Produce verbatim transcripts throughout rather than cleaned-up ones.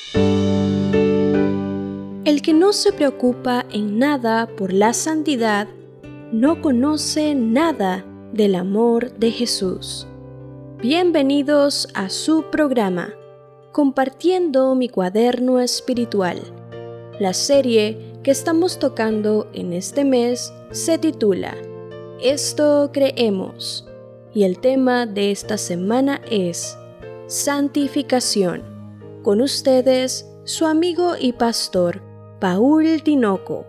El que no se preocupa en nada por la santidad, no conoce nada del amor de Jesús. Bienvenidos a su programa, Compartiendo mi cuaderno espiritual. La serie que estamos tocando en este mes se titula Esto creemos, y el tema de esta semana es Santificación. Con ustedes, su amigo y pastor, Paul Tinoco.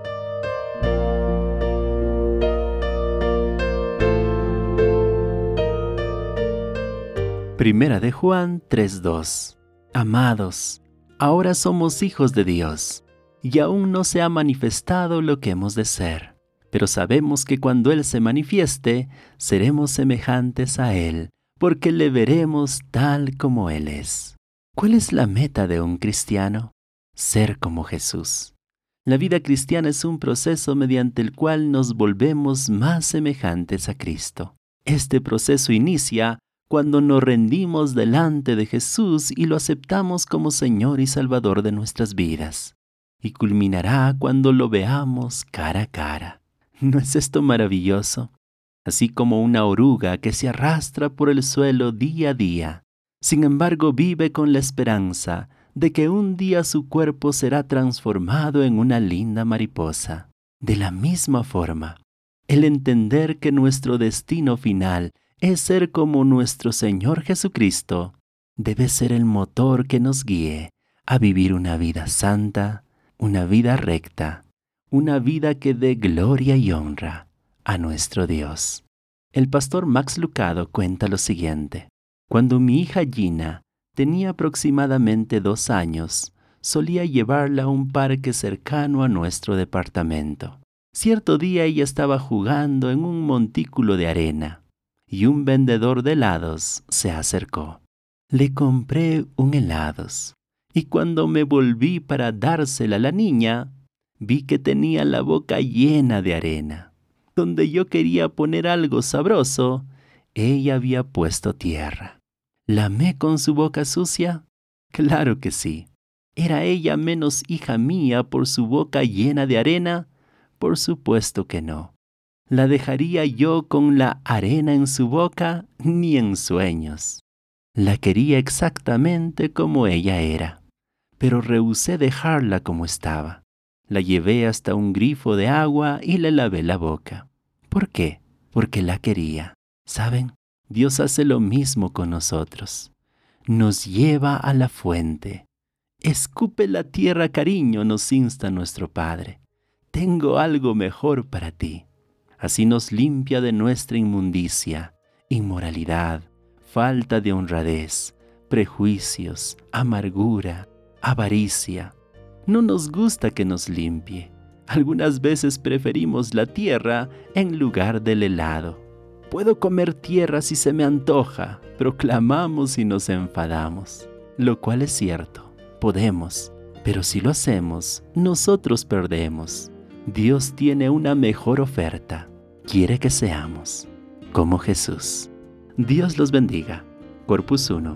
Primera de Juan tres dos. Amados, ahora somos hijos de Dios, y aún no se ha manifestado lo que hemos de ser, pero sabemos que cuando Él se manifieste, seremos semejantes a Él, porque le veremos tal como Él es. ¿Cuál es la meta de un cristiano? Ser como Jesús. La vida cristiana es un proceso mediante el cual nos volvemos más semejantes a Cristo. Este proceso inicia cuando nos rendimos delante de Jesús y lo aceptamos como Señor y Salvador de nuestras vidas. Y culminará cuando lo veamos cara a cara. ¿No es esto maravilloso? Así como una oruga que se arrastra por el suelo día a día, sin embargo vive con la esperanza de que un día su cuerpo será transformado en una linda mariposa. De la misma forma, el entender que nuestro destino final es ser como nuestro Señor Jesucristo, debe ser el motor que nos guíe a vivir una vida santa, una vida recta, una vida que dé gloria y honra a nuestro Dios. El pastor Max Lucado cuenta lo siguiente: cuando mi hija Gina tenía aproximadamente dos años, solía llevarla a un parque cercano a nuestro departamento. Cierto día ella estaba jugando en un montículo de arena y un vendedor de helados se acercó. Le compré un helados y cuando me volví para dársela a la niña, vi que tenía la boca llena de arena. Donde yo quería poner algo sabroso, ella había puesto tierra. ¿Lamé con su boca sucia? Claro que sí. ¿Era ella menos hija mía por su boca llena de arena? Por supuesto que no. ¿La dejaría yo con la arena en su boca? Ni en sueños. La quería exactamente como ella era, pero rehusé dejarla como estaba. La llevé hasta un grifo de agua y le lavé la boca. ¿Por qué? Porque la quería. ¿Saben? Dios hace lo mismo con nosotros. Nos lleva a la fuente. Escupe la tierra, cariño, nos insta nuestro Padre. Tengo algo mejor para ti. Así nos limpia de nuestra inmundicia, inmoralidad, falta de honradez, prejuicios, amargura, avaricia. No nos gusta que nos limpie. Algunas veces preferimos la tierra en lugar del helado. Puedo comer tierra si se me antoja, proclamamos y nos enfadamos. Lo cual es cierto, podemos, pero si lo hacemos, nosotros perdemos. Dios tiene una mejor oferta. Quiere que seamos como Jesús. Dios los bendiga. Corpus uno.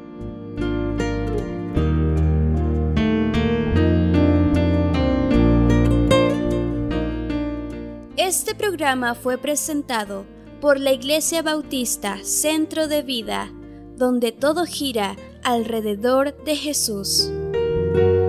Este programa fue presentado por la Iglesia Bautista Centro de Vida, donde todo gira alrededor de Jesús.